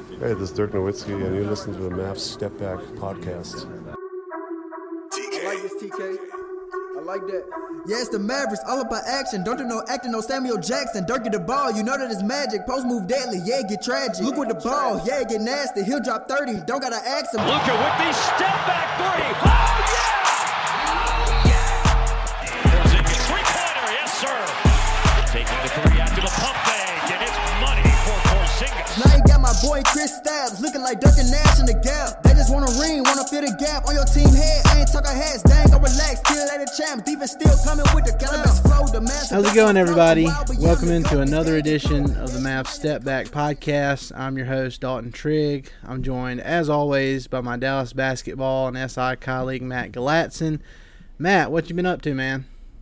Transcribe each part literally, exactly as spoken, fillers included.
Hey, this is Dirk Nowitzki, and you're listening to the Mavs Step Back podcast. I like this, T K. I like that. Yeah, it's the Mavericks, all about action. Don't do no acting, no Samuel Jackson. Dirk get the ball, you know that it's magic. Post move deadly, yeah, get tragic. Luke with the ball, yeah, get nasty. He'll drop thirty, don't gotta ask him. Luka with the step back three. Oh, yeah! Porzingis three-pointer, yes, sir. Taking the three after the pump fake, and it's money for Porzingis. Now you got my boy Chris Stabs, looking like Duncan Nash in the gap. They just want a ring, wanna fill the gap on your team head. I ain't talking hats, dang, go relax, till they the champs. Defense still coming with the cannabis flow. The master. How's it going, everybody? Welcome into another edition of the Mavs Step Back podcast. I'm your host, Dalton Trigg. I'm joined, as always, by my Dallas basketball and S I colleague, Matt Galatson. Matt, what you been up to, man?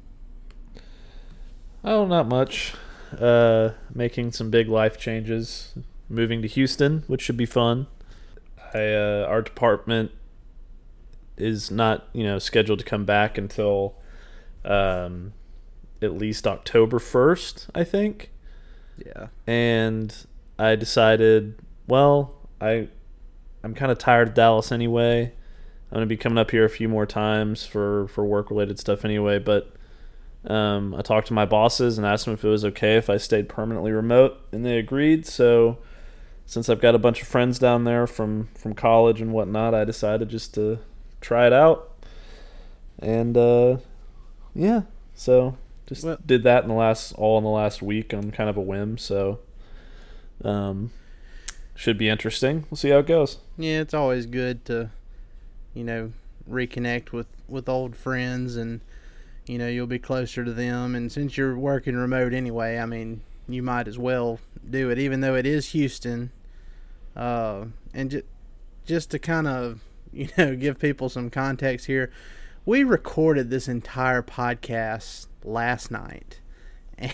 Oh, not much. Uh, making some big life changes. Moving to Houston, which should be fun. I, uh, our department is not, you know, scheduled to come back until um, at least October first, I think. Yeah. And I decided, well, I, I'm kind of tired of Dallas anyway. I'm going to be coming up here a few more times for, for work-related stuff anyway, but um, I talked to my bosses and asked them if it was okay if I stayed permanently remote, and they agreed, so since I've got a bunch of friends down there from, from college and whatnot, I decided just to try it out. And, uh, yeah, so just well, did that in the last all in the last week on kind of a whim. So um, should be interesting. We'll see how it goes. Yeah, it's always good to, you know, reconnect with, with old friends, and, you know, you'll be closer to them. And since you're working remote anyway, I mean, you might as well do it, even though it is Houston. Uh, and ju- just to kind of, you know, give people some context here, we recorded this entire podcast last night. And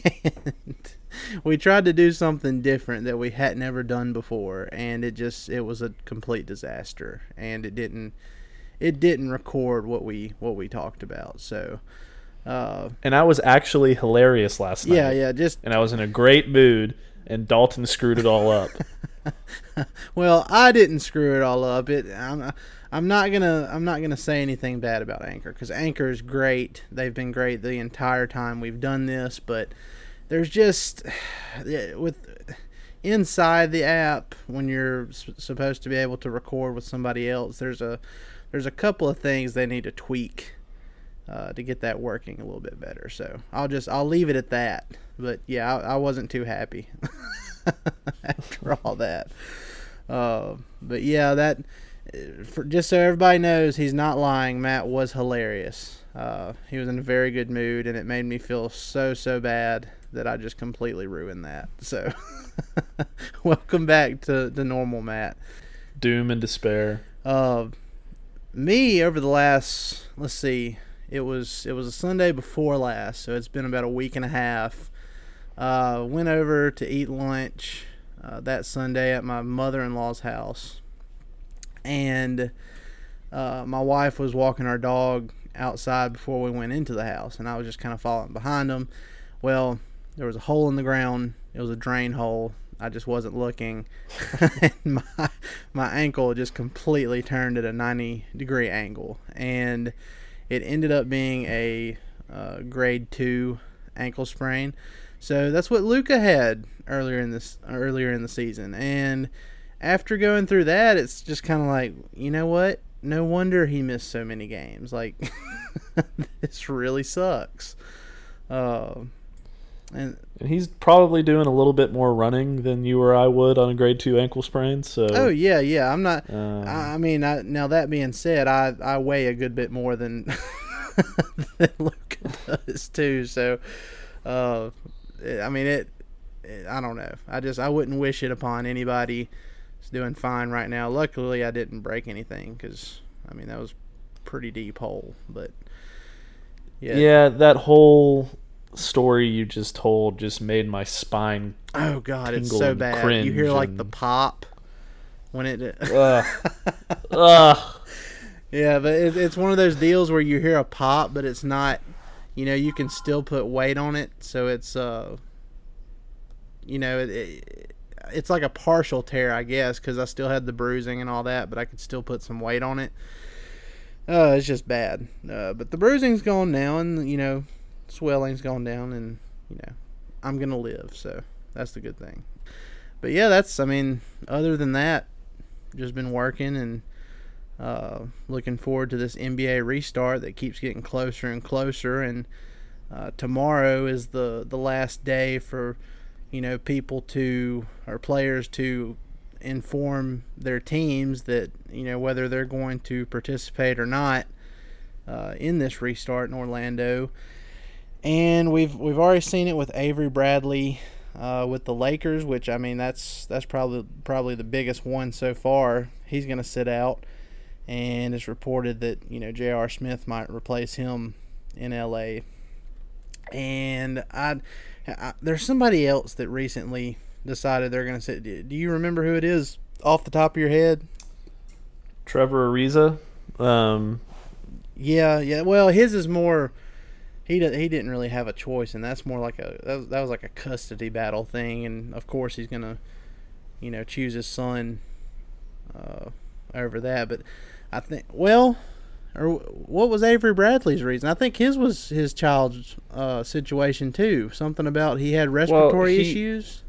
we tried to do something different that we hadn't ever done before, and it just, it was a complete disaster. And it didn't, it didn't record what we, what we talked about. So, Uh, and I was actually hilarious last night. Yeah, yeah, just and I was in a great mood, and Dalton screwed it all up. Well, I didn't screw it all up. It, I'm, I'm not gonna, I'm not gonna say anything bad about Anchor, because Anchor is great. They've been great the entire time we've done this, but there's just with inside the app when you're supposed to be able to record with somebody else, there's a, there's a couple of things they need to tweak Uh, to get that working a little bit better. So I'll just I'll leave it at that. But yeah, I, I wasn't too happy after all that. Uh, but yeah, that for, just so everybody knows, he's not lying. Matt was hilarious. Uh, he was in a very good mood, and it made me feel so so bad that I just completely ruined that. So welcome back to the normal Matt. Doom and despair. Uh, me over the last let's see. It was it was a Sunday before last, so it's been about a week and a half. Uh, went over to eat lunch uh, that Sunday at my mother-in-law's house, and uh, my wife was walking our dog outside before we went into the house, and I was just kind of following behind them. Well, there was a hole in the ground. It was a drain hole. I just wasn't looking. and my my ankle just completely turned at a ninety degree angle, and it ended up being a uh, grade two ankle sprain. So that's what Luka had earlier in this earlier in the season. And after going through that, it's just kind of like, you know what? No wonder he missed so many games. Like, this really sucks. Uh, and And he's probably doing a little bit more running than you or I would on a grade two ankle sprain. So oh yeah, yeah. I'm not. Um, I, I mean, I, now that being said, I, I weigh a good bit more than than Luka does too. So, uh, I mean it, it. I don't know. I just I wouldn't wish it upon anybody. It's doing fine right now. Luckily, I didn't break anything, because I mean that was a pretty deep hole. But yeah, yeah, that whole story you just told just made my spine oh god, it's tingle so and bad. cringe You hear like and- the pop when it Ugh. Ugh. yeah, but it, it's one of those deals where you hear a pop, but it's not, you know, you can still put weight on it, so it's uh you know it, it, it's like a partial tear, I guess, because I still had the bruising and all that, but I could still put some weight on it. Uh, it's just bad. Uh, but the bruising's gone now, and, you know, swelling's gone down, and, you know, I'm going to live, so that's the good thing. But, yeah, that's, I mean, other than that, just been working and uh, looking forward to this N B A restart that keeps getting closer and closer, and uh, tomorrow is the, the last day for, you know, people to, or players to inform their teams that, you know, whether they're going to participate or not uh, in this restart in Orlando. And we've we've already seen it with Avery Bradley uh, with the Lakers, which, I mean, that's that's probably probably the biggest one so far. He's going to sit out, and it's reported that, you know, J R. Smith might replace him in L A. And I, I there's somebody else that recently decided they're going to sit. Do you remember who it is off the top of your head? Trevor Ariza. Um, yeah, yeah. Well, his is more. He did, he didn't really have a choice, and that's more like a that was, that was like a custody battle thing. And of course, he's going to, you know, choose his son uh, over that. But I think, well, or what was Avery Bradley's reason? I think his was his child's uh, situation too. Something about he had respiratory well, he, issues.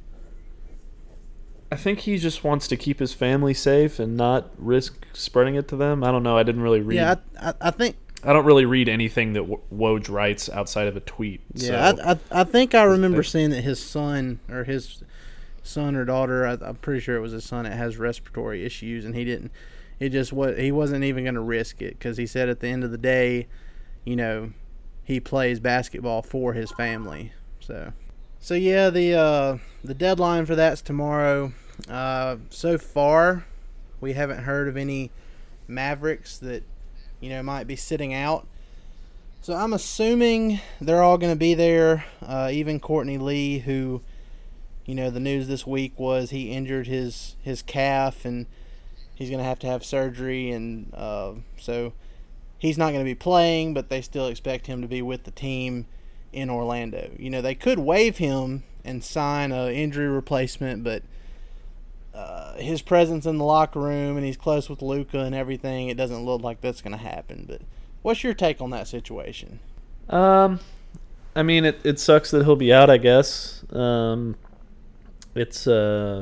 I think he just wants to keep his family safe and not risk spreading it to them. I don't know. I didn't really read. Yeah, I, I, I think. I don't really read anything that Woj writes outside of a tweet. Yeah, so. I, I I think I remember seeing that his son or his son or daughter, I, I'm pretty sure it was his son, that has respiratory issues, and he didn't. It just what he wasn't even going to risk it because he said at the end of the day, you know, he plays basketball for his family. So. So yeah, the uh, the deadline for that's tomorrow. Uh, so far, we haven't heard of any Mavericks that, you know, might be sitting out. So I'm assuming they're all going to be there. Uh, even Courtney Lee, who, you know, the news this week was he injured his his calf and he's going to have to have surgery, and uh, so he's not going to be playing. But they still expect him to be with the team in Orlando. You know, they could waive him and sign a injury replacement, but uh, his presence in the locker room and he's close with Luka and everything, it doesn't look like that's going to happen. But what's your take on that situation? Um, I mean, it, it sucks that he'll be out, I guess. Um, it's, uh,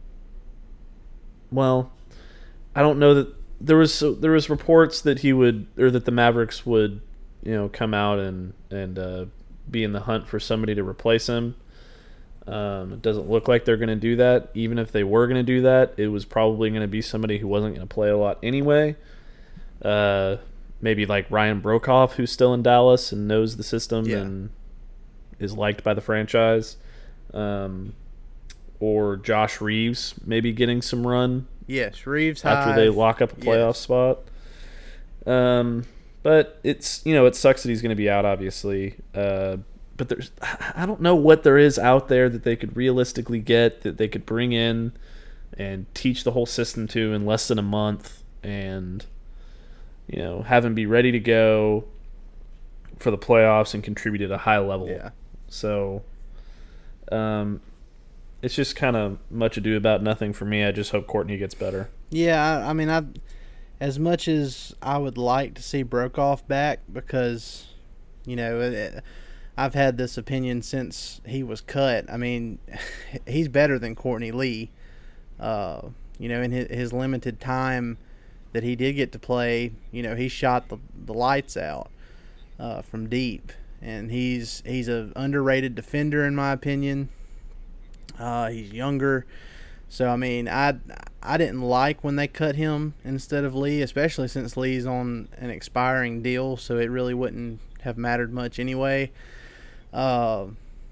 well, I don't know that there was, there was reports that he would, or that the Mavericks would, you know, come out and, and, uh, be in the hunt for somebody to replace him. Um, it doesn't look like they're going to do that. Even if they were going to do that, it was probably going to be somebody who wasn't going to play a lot anyway. Uh, maybe like Ryan Brokoff, who's still in Dallas and knows the system yeah. and is liked by the franchise. Um, or Josh Reeves maybe getting some run. Yes, Reeves after Hive. they lock up a playoff yes. spot. Um. But it's, you know, it sucks that he's going to be out, obviously. Uh, but there's, I don't know what there is out there that they could realistically get, that they could bring in and teach the whole system to in less than a month and, you know, have him be ready to go for the playoffs and contribute at a high level. Yeah. So, um, it's just kind of much ado about nothing for me. I just hope Courtney gets better. Yeah, I, I mean, I... As much as I would like to see Brokoff back, because, you know, it, I've had this opinion since he was cut. I mean, he's better than Courtney Lee. Uh, you know, in his, his limited time that he did get to play, you know, he shot the, the lights out uh, from deep. And he's he's an underrated defender, in my opinion. Uh, he's younger. So, I mean, I I didn't like when they cut him instead of Lee, especially since Lee's on an expiring deal, so it really wouldn't have mattered much anyway. Uh,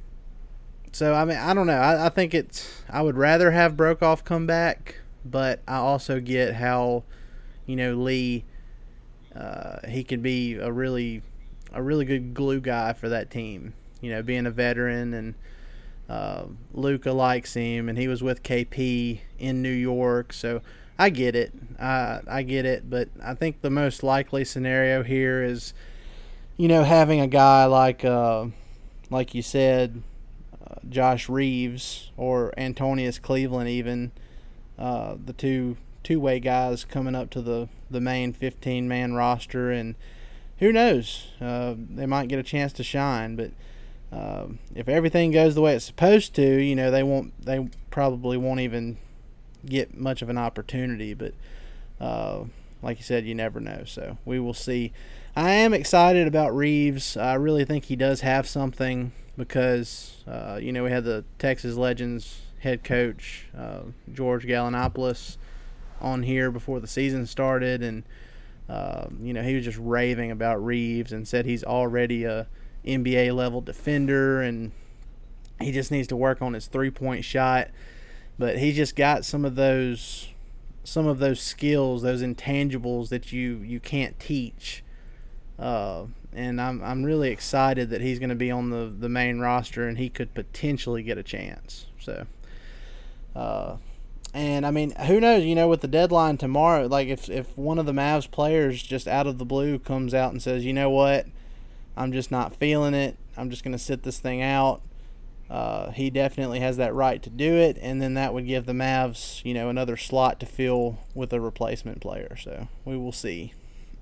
so, I mean, I don't know. I, I think it's – I would rather have Brokoff come back, but I also get how, you know, Lee, uh, he could be a really, a really good glue guy for that team, you know, being a veteran and – Uh, Luka likes him, and he was with K P in New York, so I get it. Uh, I get it, but I think the most likely scenario here is, you know, having a guy like, uh, like you said, uh, Josh Reeves or Antonius Cleveland even, uh, the two two-way guys coming up to the, the main fifteen-man roster. And who knows, uh, they might get a chance to shine. But uh, if everything goes the way it's supposed to, you know, they won't. They probably won't even get much of an opportunity. But uh, like you said, you never know. So we will see. I am excited about Reeves. I really think he does have something because, uh, you know, we had the Texas Legends head coach, uh, George Gallinopoulos, on here before the season started. And, uh, you know, he was just raving about Reeves and said he's already a N B A-level defender and he just needs to work on his three-point shot. But he just got some of those some of those skills, those intangibles that you, you can't teach. Uh, and I'm I'm really excited that he's going to be on the, the main roster and he could potentially get a chance. So, uh, and I mean, who knows? You know, with the deadline tomorrow, like if if one of the Mavs players just out of the blue comes out and says, you know what, I'm just not feeling it. I'm just going to sit this thing out. Uh, he definitely has that right to do it, and then that would give the Mavs, you know, another slot to fill with a replacement player. So we will see.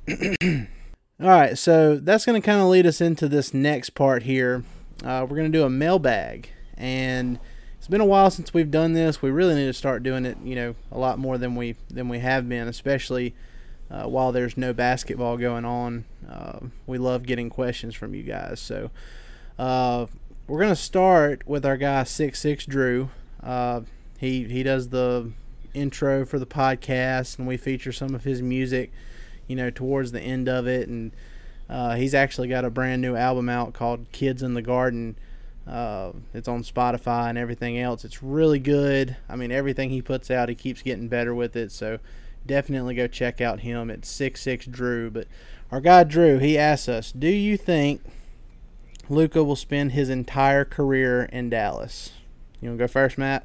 All right, so that's going to kind of lead us into this next part here. Uh, we're going to do a mailbag, and it's been a while since we've done this. We really need to start doing it, you know, a lot more than we than we have been, especially uh, while there's no basketball going on. Uh, we love getting questions from you guys. So uh, we're going to start with our guy six six Drew. Uh, he he does the intro for the podcast, and we feature some of his music, you know, towards the end of it. And uh, he's actually got a brand new album out called Kids in the Garden. Uh, it's on Spotify and everything else. It's really good. I mean, everything he puts out, he keeps getting better with it. So definitely go check out him at six six Drew. But our guy Drew, he asks us, do you think Luka will spend his entire career in Dallas? You want to go first, Matt?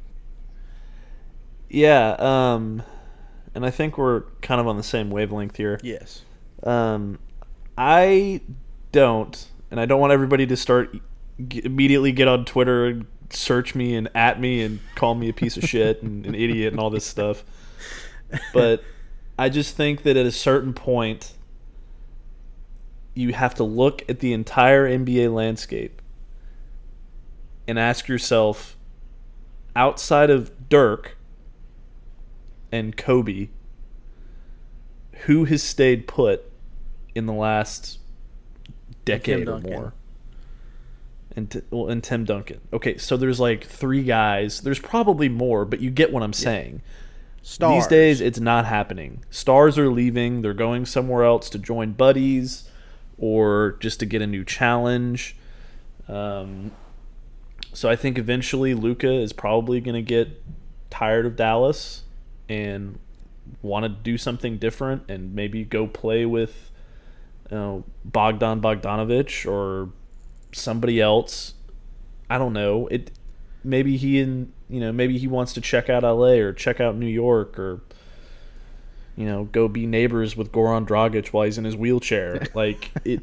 Yeah, um... and I think we're kind of on the same wavelength here. Yes. Um, I don't, and I don't want everybody to start g- immediately get on Twitter and search me and at me and call me a piece of shit and an idiot and all this stuff. But I just think that at a certain point, you have to look at the entire N B A landscape and ask yourself, outside of Dirk and Kobe, who has stayed put in the last decade or more? And t- well, and Tim Duncan. Okay, so there's like three guys. There's probably more, but you get what I'm saying. Stars. These days, it's not happening. Stars are leaving. They're going somewhere else to join buddies or just to get a new challenge. Um, so I think eventually Luka is probably going to get tired of Dallas and want to do something different and maybe go play with, you know, Bogdan Bogdanovic or somebody else. I don't know. It maybe he and you know maybe he wants to check out L A or check out New York or, you know, go be neighbors with Goran Dragic while he's in his wheelchair. Like it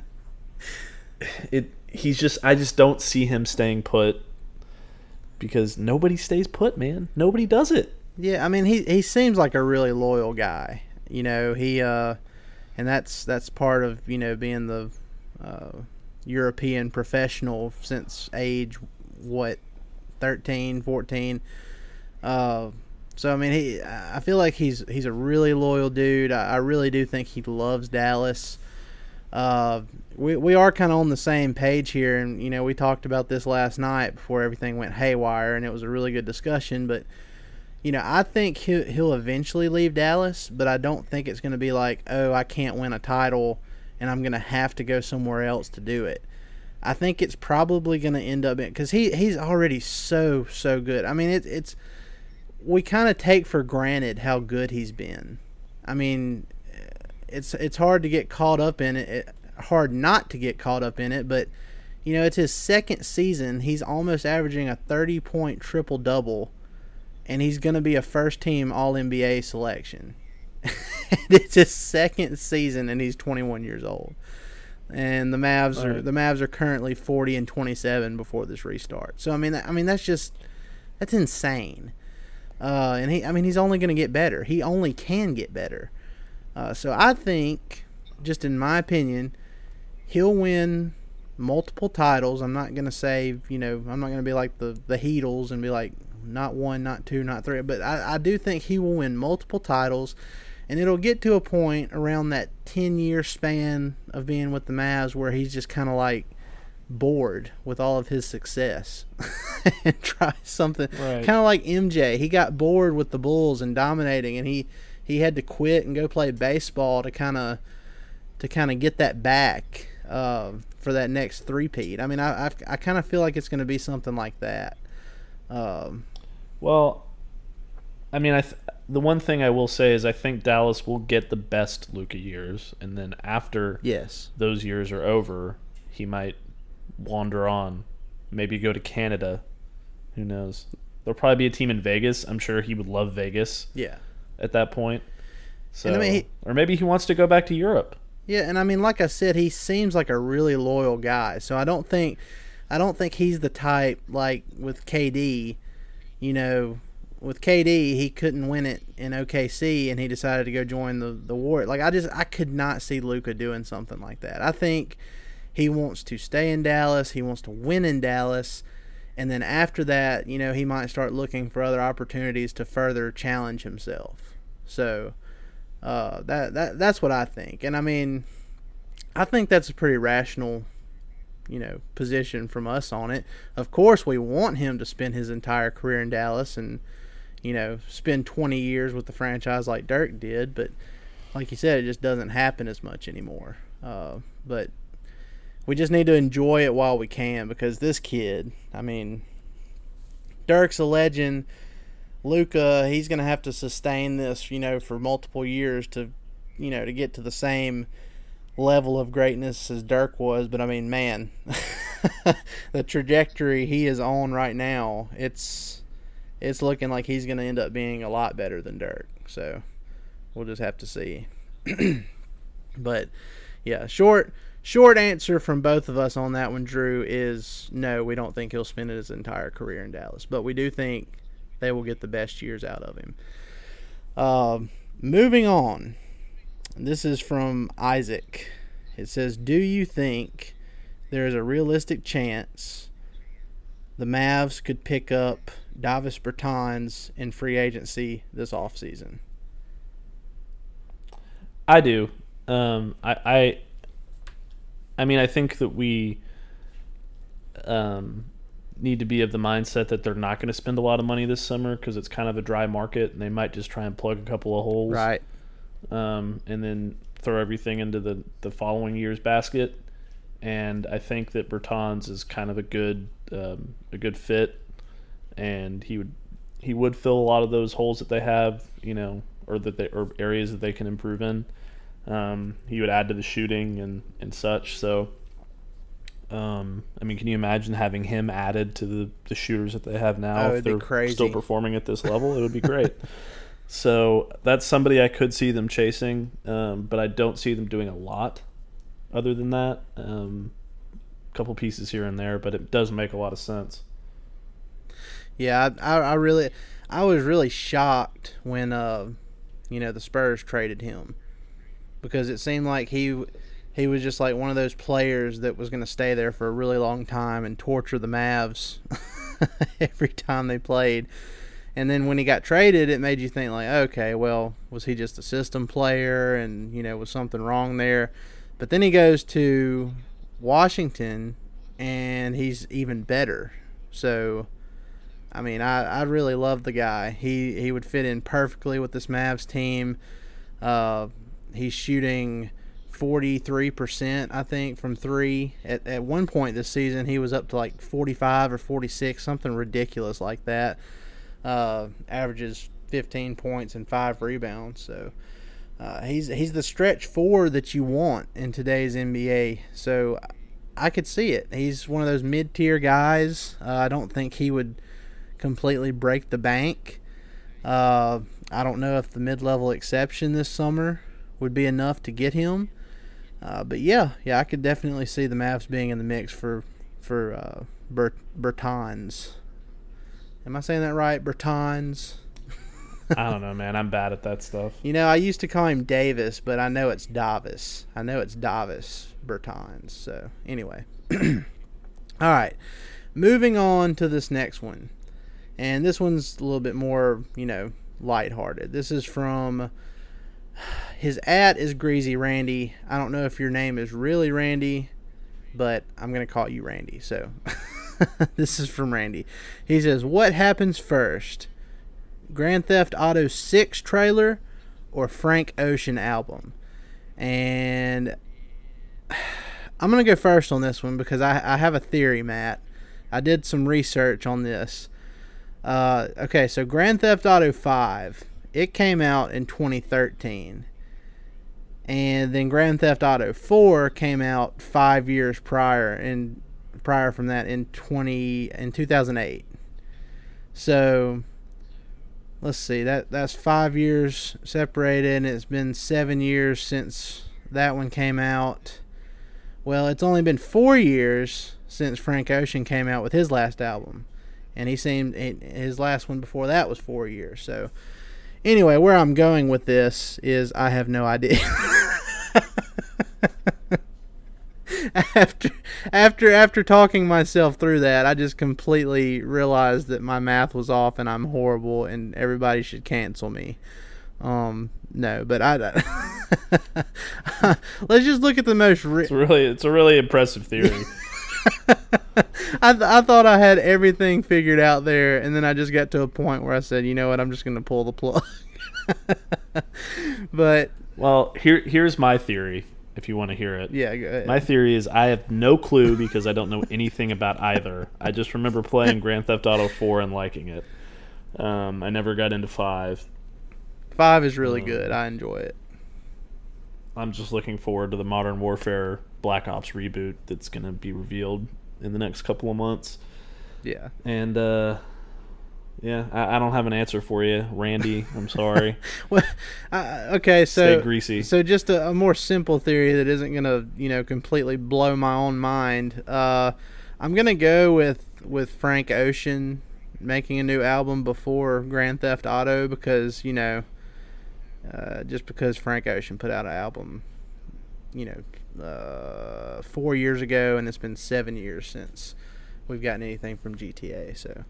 it he's just I just don't see him staying put because nobody stays put, man. Nobody does it. Yeah, I mean, he he seems like a really loyal guy. You know, he uh, and that's that's part of, you know, being the uh, European professional since age what, thirteen, fourteen. Uh, so I mean, he I feel like he's he's a really loyal dude. I, I really do think he loves Dallas. Uh, we we are kind of on the same page here, and you know, we talked about this last night before everything went haywire, and it was a really good discussion, but. You know, I think he'll, he'll eventually leave Dallas, but I don't think it's going to be like, oh, I can't win a title and I'm going to have to go somewhere else to do it. I think it's probably going to end up in – because he, he's already so, so good. I mean, it, it's – we kind of take for granted how good he's been. I mean, it's it's hard to get caught up in it, it hard not to get caught up in it, but, you know, it's his second season. He's almost averaging a thirty-point triple-double. And he's going to be a first-team All N B A selection. It's his second season, and he's twenty-one years old. and the Mavs are Right. the Mavs are currently forty and twenty-seven before this restart. So I mean, I mean that's just that's insane. Uh, and he, I mean, he's only going to get better. He only can get better. Uh, so I think, just in my opinion, he'll win multiple titles. I'm not going to say, you know, I'm not going to be like the the Heatles and be like not one, not two, not three. But I, I do think he will win multiple titles. And it'll get to a point around that ten-year span of being with the Mavs where he's just kind of like bored with all of his success and try something. Right. Kind of like M J. He got bored with the Bulls and dominating, and he, he had to quit and go play baseball to kind of to kind of get that back uh, for that next three-peat. I mean, I, I, I kind of feel like it's going to be something like that. Um, Well, I mean, I th- the one thing I will say is I think Dallas will get the best Luka years, and then after yes. those years are over, he might wander on, maybe go to Canada. Who knows? There'll probably be a team in Vegas. I'm sure he would love Vegas Yeah. at that point. So, And I mean, he- or maybe he wants to go back to Europe. Yeah, and I mean, like I said, he seems like a really loyal guy. So I don't think, I don't think he's the type like with K D. You know, with K D, he couldn't win it in O K C, and he decided to go join the the Warriors. Like I just, I could not see Luka doing something like that. I think he wants to stay in Dallas. He wants to win in Dallas, and then after that, you know, he might start looking for other opportunities to further challenge himself. So. Uh, that that that's what I think, and I mean, I think that's a pretty rational, you know, position from us on it. Of course, we want him to spend his entire career in Dallas and, you know, spend twenty years with the franchise like Dirk did, but like you said, it just doesn't happen as much anymore. Uh, but we just need to enjoy it while we can, because this kid, I mean, Dirk's a legend. Luka, he's going to have to sustain this, you know, for multiple years to, you know, to get to the same level of greatness as Dirk was. But, I mean, man, the trajectory he is on right now, it's it's looking like he's going to end up being a lot better than Dirk. So, we'll just have to see. But, yeah, short short answer from both of us on that one, Drew, is no, we don't think he'll spend his entire career in Dallas. But we do think they will get the best years out of him. Uh, moving on. This is from Isaac. It says, do you think there is a realistic chance the Mavs could pick up Davis Bertans in free agency this offseason? I do. Um, I, I, I mean, I think that we um, need to be of the mindset that they're not going to spend a lot of money this summer because it's kind of a dry market, and they might just try and plug a couple of holes, Right. Um, and then throw everything into the, the following year's basket. And I think that Bertans is kind of a good um, a good fit, and he would he would fill a lot of those holes that they have, you know, or that they or areas that they can improve in. Um, he would add to the shooting and, and such. So, um, I mean, can you imagine having him added to the, the shooters that they have now? Oh, if it'd be they're crazy. still performing at this level, it would be great. So that's somebody I could see them chasing, um, but I don't see them doing a lot other than that. Um, a couple pieces here and there, but it does make a lot of sense. Yeah, I, I, I really, I was really shocked when, uh, you know, the Spurs traded him, because it seemed like he, he was just like one of those players that was going to stay there for a really long time and torture the Mavs every time they played. And then when he got traded, it made you think like, okay, well, was he just a system player, and, you know, was something wrong there? But then he goes to Washington, and he's even better. So, I mean, I, I really love the guy. He he would fit in perfectly with this Mavs team. Uh, he's shooting forty-three percent, I think, from three. At, at one point this season, he was up to like forty-five or forty-six, something ridiculous like that. Uh, averages fifteen points and five rebounds. So uh, he's he's the stretch four that you want in today's N B A. So I could see it. He's one of those mid-tier guys. Uh, I don't think he would completely break the bank. Uh, I don't know if the mid-level exception this summer would be enough to get him. Uh, but yeah, yeah, I could definitely see the Mavs being in the mix for for uh, Bert, Bertans. Am I saying that right? Bertans. I don't know, man. I'm bad at that stuff. You know, I used to call him Davis, but I know it's Davis. I know it's Davis Bertans. So anyway, all right. Moving on to this next one, and this one's a little bit more, you know, lighthearted. This is from. His at is Greasy Randy. I don't know if your name is really Randy, but I'm going to call you Randy. So this is from Randy. He says, what happens first? Grand Theft Auto six trailer or Frank Ocean album? And I'm going to go first on this one because I, I have a theory, Matt. I did some research on this. Uh, okay, so Grand Theft Auto five, it came out in twenty thirteen. And then Grand Theft Auto four came out five years prior, and prior from that in twenty in two thousand eight. So let's see, that that's five years separated, and it's been seven years since that one came out. Well, it's only been four years since Frank Ocean came out with his last album, and he seemed his last one before that was four years. So anyway, where I'm going with this is I have no idea. after after after talking myself through that, I just completely realized that my math was off and I'm horrible and everybody should cancel me. Um, no, but I let's just look at the most. Ri- It's really, it's a really impressive theory. I th- I thought I had everything figured out there, and then I just got to a point where I said, you know what, I'm just going to pull the plug. But Well, here here's my theory, if you want to hear it. yeah, go ahead. My theory is I have no clue because I don't know anything about either. I just remember playing Grand Theft Auto four and liking it. Um, I never got into five. Five is really Um, good. I enjoy it. I'm just looking forward to the Modern Warfare Black Ops reboot that's going to be revealed in the next couple of months. Yeah. And, uh, yeah, I, I don't have an answer for you, Randy. I'm sorry. Well, uh, okay, so Stay greasy. So just a, a more simple theory that isn't gonna, you know, completely blow my own mind. Uh, I'm gonna go with with Frank Ocean making a new album before Grand Theft Auto because you know, uh, just because Frank Ocean put out an album, you know, uh, four years ago, and it's been seven years since we've gotten anything from G T A. So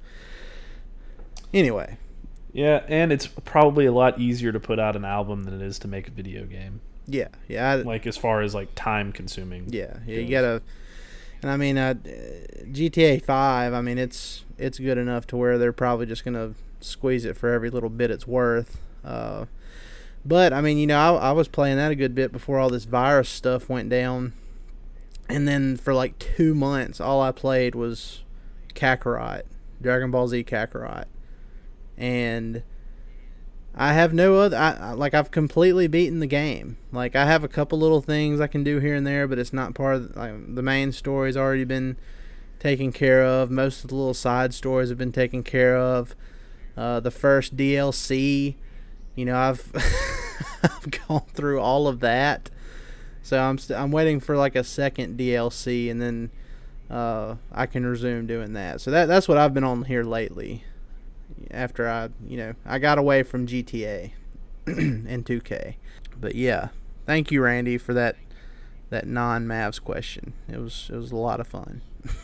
anyway. Yeah, and it's probably a lot easier to put out an album than it is to make a video game. Yeah, yeah. I, Like, as far as, like, time consuming. Yeah, yeah, you goes. gotta, and I mean, uh, G T A five. I mean, it's it's good enough to where they're probably just gonna squeeze it for every little bit it's worth. Uh, but I mean, you know, I, I was playing that a good bit before all this virus stuff went down, and then for like two months, all I played was Kakarot, Dragon Ball Z Kakarot, and I have no other. I, I like I've completely beaten the game. Like I have a couple little things I can do here and there, but it's not part of like, the main story's already been taken care of. Most of the little side stories have been taken care of. Uh, the first D L C, you know, I've I've gone through all of that. So I'm st- I'm waiting for like a second D L C, and then uh, I can resume doing that. So that that's what I've been on here lately. After I, you know, I got away from G T A and two K. But yeah, thank you, Randy, for that that non-Mavs question. It was it was a lot of fun.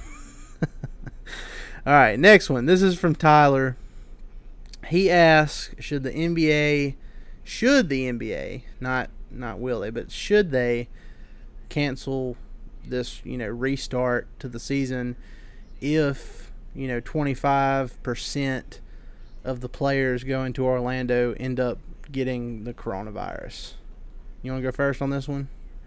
All right, next one. This is from Tyler. He asks, should the N B A, should the N B A, not not will they, but should they cancel this, you know, restart to the season if, you know, twenty-five percent of the players going to Orlando end up getting the coronavirus? You want to go first on this one?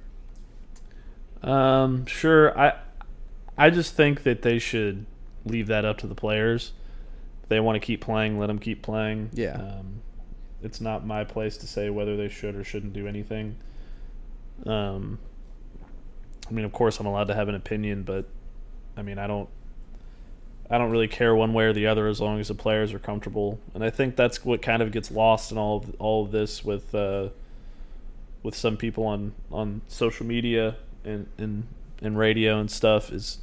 Um, sure. I I just think that they should leave that up to the players. If they want to keep playing, let them keep playing. Yeah. Um, it's not my place to say whether they should or shouldn't do anything. Um, I mean, of course, I'm allowed to have an opinion, but I mean, I don't. I don't really care one way or the other as long as the players are comfortable, and I think that's what kind of gets lost in all of all of this with uh, with some people on, on social media and, and and radio and stuff is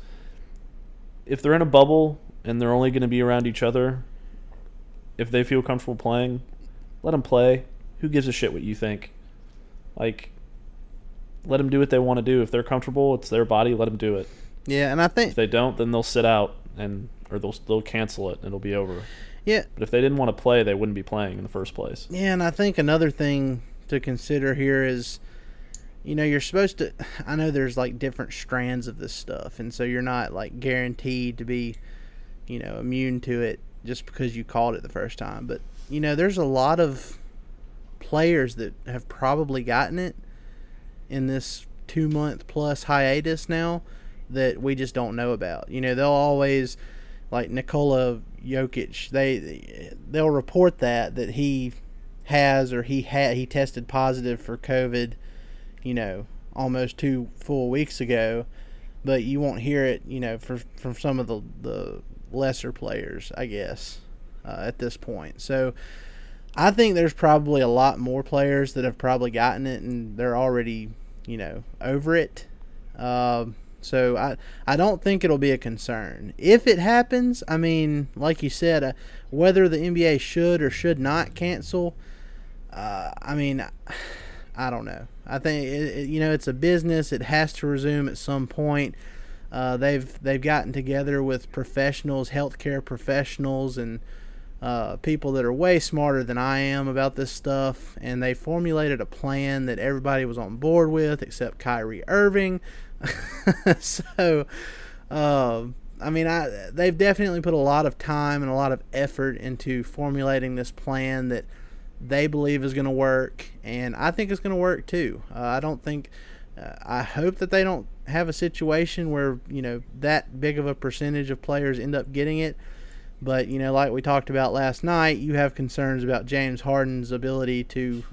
if they're in a bubble and they're only going to be around each other, if they feel comfortable playing, let them play. Who gives a shit what you think? Like, let them do what they want to do. If they're comfortable, it's their body. Let them do it. Yeah, and I think if they don't, then they'll sit out and or they'll they'll cancel it and it'll be over. Yeah. But if they didn't want to play, they wouldn't be playing in the first place. Yeah, and I think another thing to consider here is, you know, you're supposed to – I know there's, like, different strands of this stuff, and so you're not, like, guaranteed to be, you know, immune to it just because you called it the first time. But, you know, there's a lot of players that have probably gotten it in this two-month-plus hiatus now that we just don't know about. You know, they'll always – like Nikola Jokic, they they'll report that that he has or he had he tested positive for COVID, you know, almost two full weeks ago, but you won't hear it, you know, for, from some of the the lesser players, I guess, uh, at this point. So I think there's probably a lot more players that have probably gotten it and they're already, you know, over it. Um, So I I don't think it'll be a concern. If it happens, I mean, like you said, uh, whether the N B A should or should not cancel, uh, I mean, I don't know. I think it, it, you know, it's a business. It has to resume at some point. Uh, they've they've gotten together with professionals, healthcare professionals, and uh, people that are way smarter than I am about this stuff, and they formulated a plan that everybody was on board with except Kyrie Irving. so, uh, I mean, I they've definitely put a lot of time and a lot of effort into formulating this plan that they believe is going to work, and I think it's going to work too. Uh, I don't think, uh, I hope that they don't have a situation where, you know, that big of a percentage of players end up getting it. But, you know, like we talked about last night, you have concerns about James Harden's ability to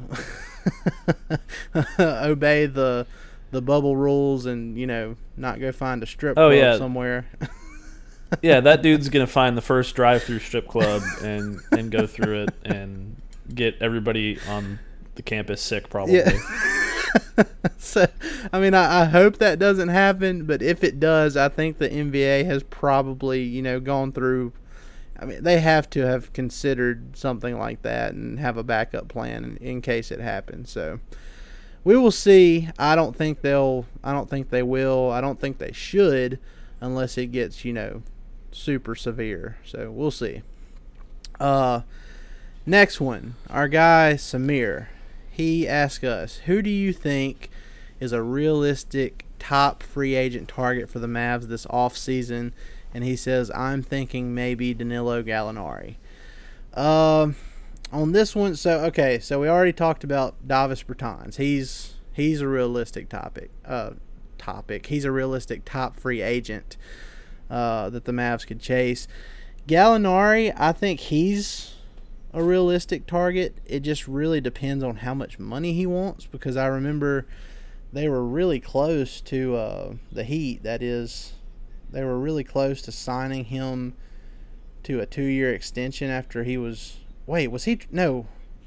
obey the the bubble rules and, you know, not go find a strip oh, club yeah. somewhere. Yeah, that dude's going to find the first drive-through strip club and, and go through it and get everybody on the campus sick probably. Yeah. So, I mean, I, I hope that doesn't happen, but if it does, I think the N B A has probably, you know, gone through – I mean, they have to have considered something like that and have a backup plan in, in case it happens. So we will see. I don't think they'll. I don't think they will. I don't think they should, unless it gets, you know, super severe. So we'll see. Uh, next one, our guy Samir. He asked us, who do you think is a realistic top free agent target for the Mavs this offseason? And he says, I'm thinking maybe Danilo Gallinari. Um, on this one, so, okay, so we already talked about Davis Bertans. He's he's a realistic topic. Uh, topic. He's a realistic top free agent uh, that the Mavs could chase. Gallinari, I think he's a realistic target. It just really depends on how much money he wants, because I remember they were really close to uh, the Heat, that is... They were really close to signing him to a two-year extension after he was... Wait, was he... No.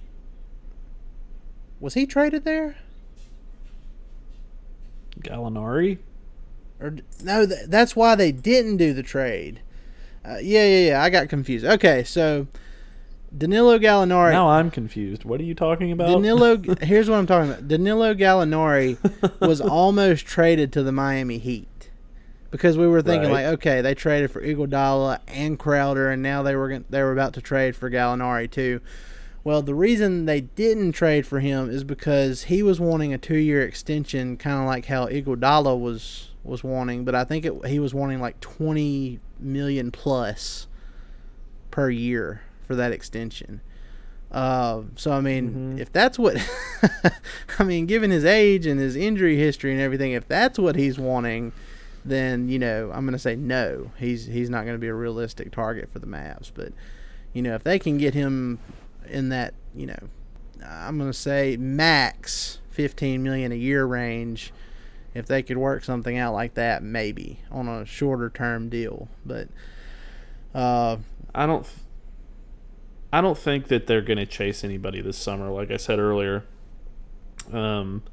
Was he traded there? Gallinari? Or no, th- that's why they didn't do the trade. Uh, yeah, yeah, yeah. I got confused. Okay, so Danilo Gallinari... Now I'm confused. What are you talking about? Danilo... Here's what I'm talking about. Danilo Gallinari was almost traded to the Miami Heat. Because we were thinking, right. like, okay, they traded for Iguodala and Crowder, and now they were gonna, they were about to trade for Gallinari too. Well, the reason they didn't trade for him is because he was wanting a two-year extension, kind of like how Iguodala was was wanting, but I think it, he was wanting like twenty million plus per year for that extension. Uh, so I mean, mm-hmm. if that's what, I mean, given his age and his injury history and everything, if that's what he's wanting, then, you know, I'm going to say no. He's he's not going to be a realistic target for the Mavs. But, you know, if they can get him in that, you know, I'm going to say max fifteen million dollars a year range, if they could work something out like that, maybe on a shorter term deal. But uh, I don't I don't think that they're going to chase anybody this summer. Like I said earlier, Um,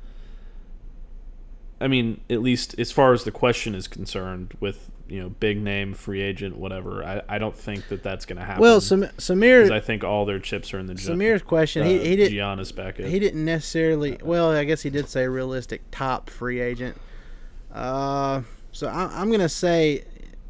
I mean, at least as far as the question is concerned, with you know big name free agent, whatever. I, I don't think that that's going to happen. Well, Sam- Samir, 'cause I think all their chips are in the Samir's question. Uh, he he did Giannis back. He didn't necessarily. Well, I guess he did say realistic top free agent. Uh, so I, I'm gonna say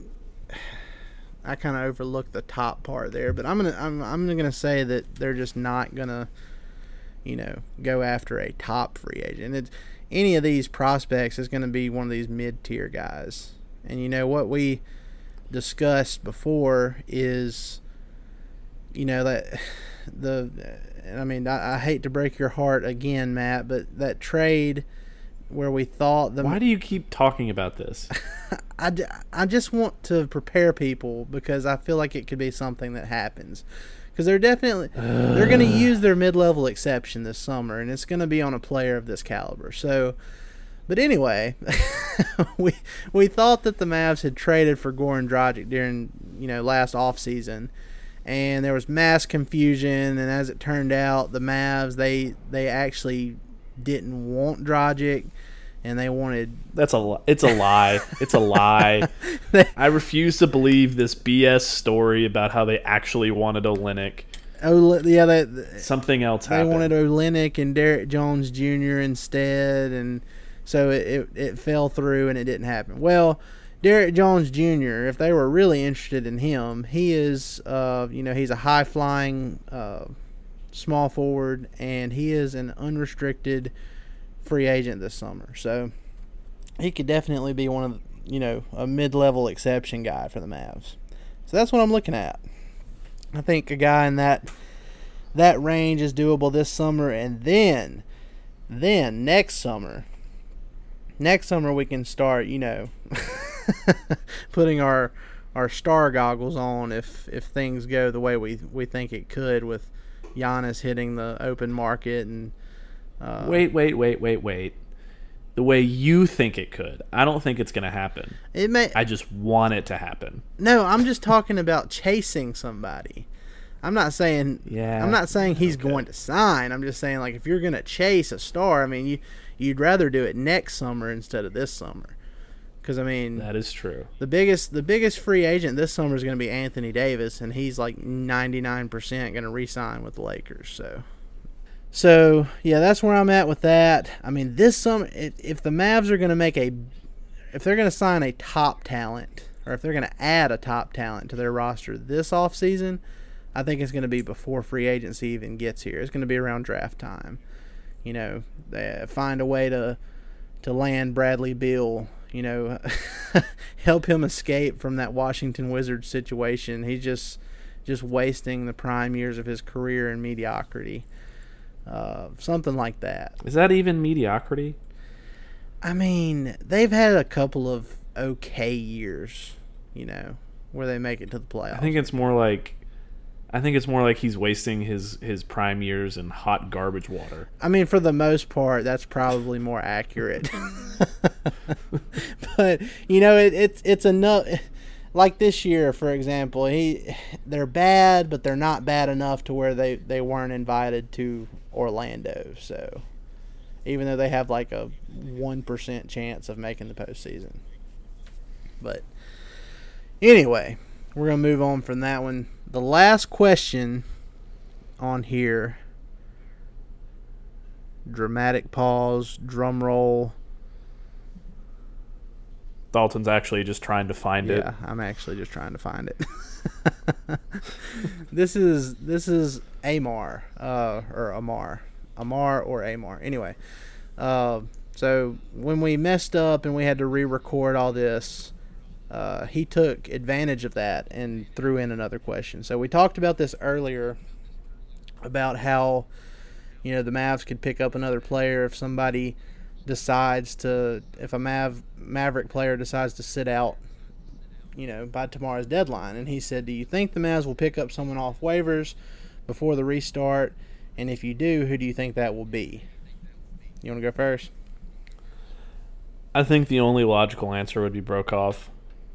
I kind of overlooked the top part there, but I'm gonna I'm I'm gonna say that they're just not gonna, you know, go after a top free agent. It's, any of these prospects is going to be one of these mid-tier guys. And you know what we discussed before is, you know, that the, I mean, I, I hate to break your heart again, Matt, but that trade where we thought the. Why do you keep talking about this? I, I just want to prepare people because I feel like it could be something that happens. Because they're definitely they're going to use their mid-level exception this summer, and it's going to be on a player of this caliber. So, but anyway, we we thought that the Mavs had traded for Goran Dragic during you know last offseason, and there was mass confusion. And as it turned out, the Mavs they they actually didn't want Dragic, and they wanted. That's a li- it's a lie. It's a lie. I refuse to believe this B S story about how they actually wanted Olynyk. Oh yeah, they, something else they happened. wanted Olynyk and Derek Jones Junior instead, and so it, it it fell through and it didn't happen. Well, Derek Jones Junior, if they were really interested in him, he is uh you know he's a high flying uh, small forward, and he is an unrestricted free agent this summer. So he could definitely be one of you know a mid-level exception guy for the Mavs. So that's what I'm looking at. I think a guy in that that range is doable this summer, and then then next summer next summer we can start you know putting our our star goggles on if if things go the way we we think it could, with Giannis hitting the open market and uh, wait wait wait wait wait the way you think it could. I don't think it's going to happen. It may. I just want it to happen. No, I'm just talking about chasing somebody. I'm not saying. Yeah. I'm not saying he's okay. going to sign. I'm just saying, like, if you're going to chase a star, I mean, you you'd rather do it next summer instead of this summer. Because I mean, that is true. The biggest the biggest free agent this summer is going to be Anthony Davis, and he's like ninety-nine percent going to re-sign with the Lakers. So. So, yeah, that's where I'm at with that. I mean, this summer, if, if the Mavs are going to make a – if they're going to sign a top talent, or if they're going to add a top talent to their roster this offseason, I think it's going to be before free agency even gets here. It's going to be around draft time. You know, they find a way to to land Bradley Beal, you know, help him escape from that Washington Wizards situation. He's just just wasting the prime years of his career in mediocrity. Uh, something like that. Is that even mediocrity? I mean, they've had a couple of okay years, you know, where they make it to the playoffs. I think it's more like, I think it's more like he's wasting his, his prime years in hot garbage water. I mean, for the most part, that's probably more accurate. But you know, it, it's it's enough. Like this year, for example, he they're bad, but they're not bad enough to where they, they weren't invited to Orlando. So even though they have like a one percent chance of making the postseason. But anyway, we're going to move on from that one. The last question on here, dramatic pause, drum roll. Dalton's actually just trying to find yeah, it. Yeah, I'm actually just trying to find it. This is this is Amar, uh, or Amar, Amar or Amar. Anyway, uh, so when we messed up and we had to re-record all this, uh, he took advantage of that and threw in another question. So we talked about this earlier about how, you know, the Mavs could pick up another player if somebody decides to, if a Mav Maverick player decides to sit out, you know, by tomorrow's deadline. And he said, do you think the Mavs will pick up someone off waivers before the restart? And if you do, who do you think that will be? You want to go first? I think the only logical answer would be Broekhoff.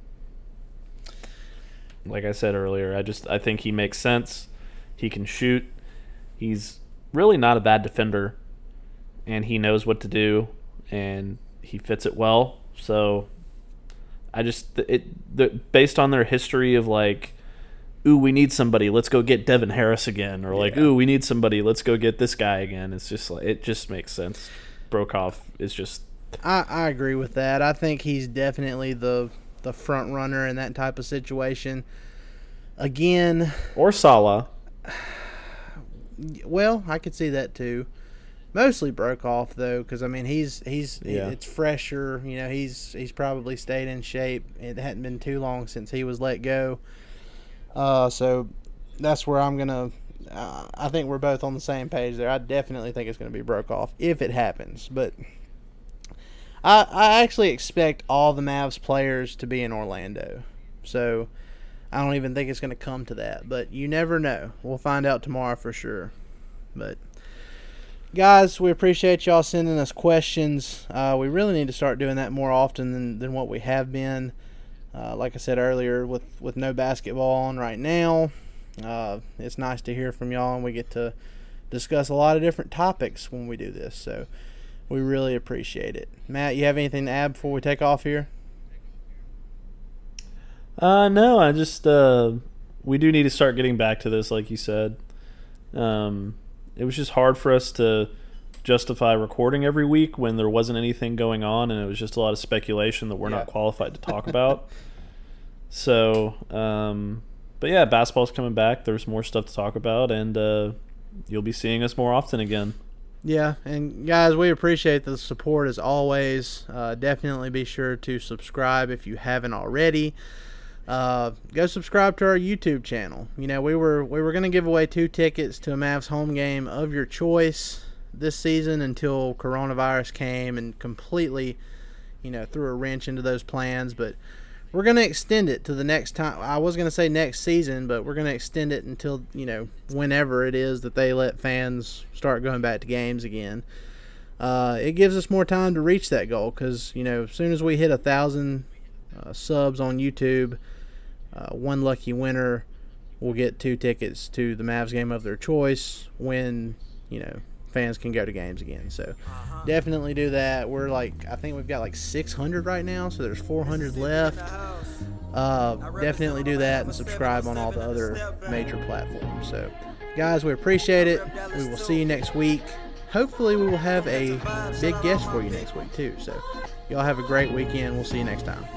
Like I said earlier, I just I think he makes sense. He can shoot. He's really not a bad defender. and he knows what to do, and he fits it well. So I just it the, based on their history of like, ooh, we need somebody, let's go get Devin Harris again, or like, yeah. ooh, we need somebody, let's go get this guy again. It's just like, it just makes sense. Broekhoff is just. I, I agree with that. I think he's definitely the the front runner in that type of situation. Again, or Salah. Well, I could see that too. Mostly Broekhoff though, because I mean he's he's yeah. it's fresher. You know, he's he's probably stayed in shape. It hadn't been too long since he was let go. Uh, so that's where I'm gonna. Uh, I think we're both on the same page there. I definitely think it's gonna be Broekhoff if it happens, but I I actually expect all the Mavs players to be in Orlando. So I don't even think it's gonna come to that, but you never know. We'll find out tomorrow for sure. But guys, we appreciate y'all sending us questions. Uh, we really need to start doing that more often than than what we have been. Uh, like I said earlier, with, with no basketball on right now, uh, it's nice to hear from y'all, and we get to discuss a lot of different topics when we do this. So we really appreciate it. Matt, you have anything to add before we take off here? Uh, no, I just uh, we do need to start getting back to this, like you said. Um, it was just hard for us to justify recording every week when there wasn't anything going on, and it was just a lot of speculation that we're yeah. not qualified to talk about. So, um, but yeah, basketball's coming back. There's more stuff to talk about, and uh, you'll be seeing us more often again. Yeah, and guys, we appreciate the support as always. Uh, definitely be sure to subscribe if you haven't already. Uh, go subscribe to our YouTube channel. You know, we were we were going to give away two tickets to a Mavs home game of your choice this season until coronavirus came and completely, you know, threw a wrench into those plans. But we're going to extend it to the next time. I was going to say next season, but we're going to extend it until, you know, whenever it is that they let fans start going back to games again. Uh, it gives us more time to reach that goal because, you know, as soon as we hit a thousand uh, subs on YouTube, uh, one lucky winner will get two tickets to the Mavs game of their choice when, you know, fans can go to games again. So uh-huh. definitely do that. We're like, I think we've got like six hundred right now, so there's four hundred left. Uh, definitely do that and subscribe on all the other major platforms. So guys, we appreciate it. We will see you next week. Hopefully we will have a big guest for you next week too. So y'all have a great weekend. We'll see you next time.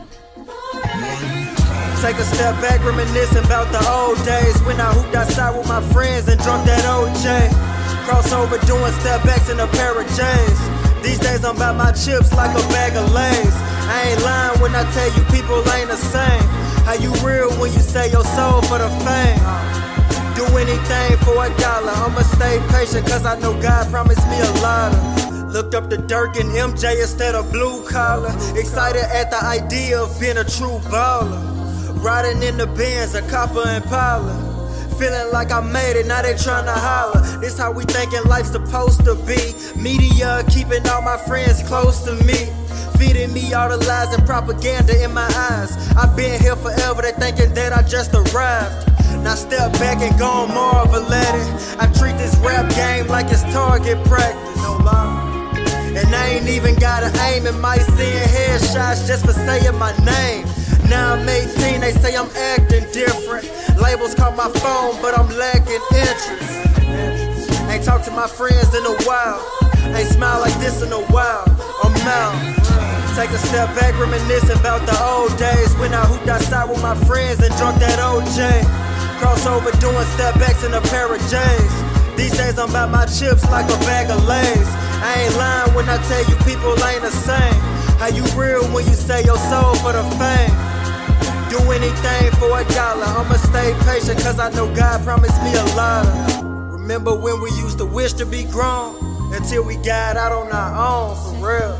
Take a step back, reminiscing about the old days when I hooped outside with my friends and drunk that O J. Crossover doing step backs in a pair of J's. These days I'm about my chips like a bag of Lays. I ain't lying when I tell you people ain't the same. How you real when you say your soul for the fame? Do anything for a dollar. I'ma stay patient cause I know God promised me a lot of. Looked up to Dirk and M J instead of blue collar. Excited at the idea of being a true baller. Riding in the Benz, a copper Impala. Feeling like I made it, now they tryna holler. This how we thinking life's supposed to be. Media keeping all my friends close to me. Feeding me all the lies and propaganda in my eyes. I've been here forever, they thinking that I just arrived. Now step back and go on Marvel at it. I treat this rap game like it's target practice. No lie. And I ain't even gotta aim at my seeing headshots just for saying my name. Now I'm eighteen, they say I'm acting different. Labels call my phone, but I'm lacking interest. Ain't talked to my friends in a while. Ain't smiled like this in a while. I'm out. Take a step back, reminiscing about the old days when I hooped outside with my friends and drunk that O J. Crossover doing step backs in a pair of J's. These days I'm about my chips like a bag of Lays. I ain't lying when I tell you people ain't the same. How you real when you say your soul for the fame? Do anything for a dollar. I'ma stay patient cause I know God promised me a lot of. Remember when we used to wish to be grown until we got out on our own, for real.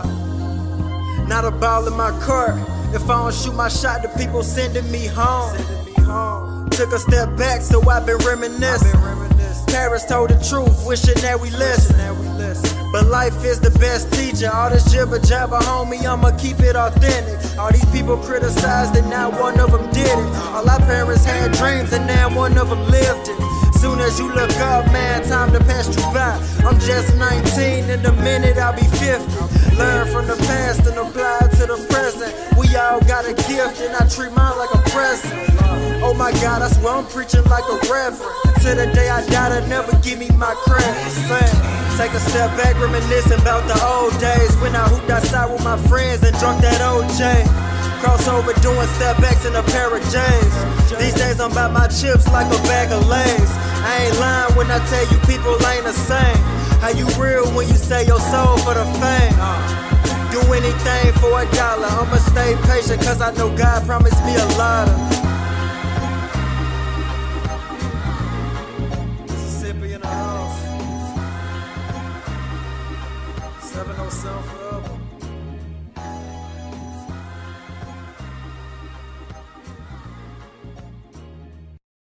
Not a ball in my court. If I don't shoot my shot, the people sending me home. Took a step back, so I've been reminiscing. Parents told the truth, wishing that we listen. But life is the best teacher. All this jibber jabber, homie, I'ma keep it authentic. All these people criticized and now one of them did it. All our parents had dreams and now one of them lived it. Soon as you look up, man, time to pass you by. I'm just nineteen, in a minute I'll be fifty. Learn from the past and apply it to the present. We all got a gift and I treat mine like a present. Oh my God, I swear I'm preaching like a reverend. Till the day I die, they'll never give me my credit. Take a step back, reminiscing about the old days when I hooped outside with my friends and drunk that O J. Crossover doing step backs in a pair of J's. These days I'm about my chips like a bag of Lays. I ain't lying when I tell you people ain't the same. How you real when you sell your soul for the fame? Do anything for a dollar. I'ma stay patient cause I know God promised me a lot of. Mississippi in the house. seven oh seven forever.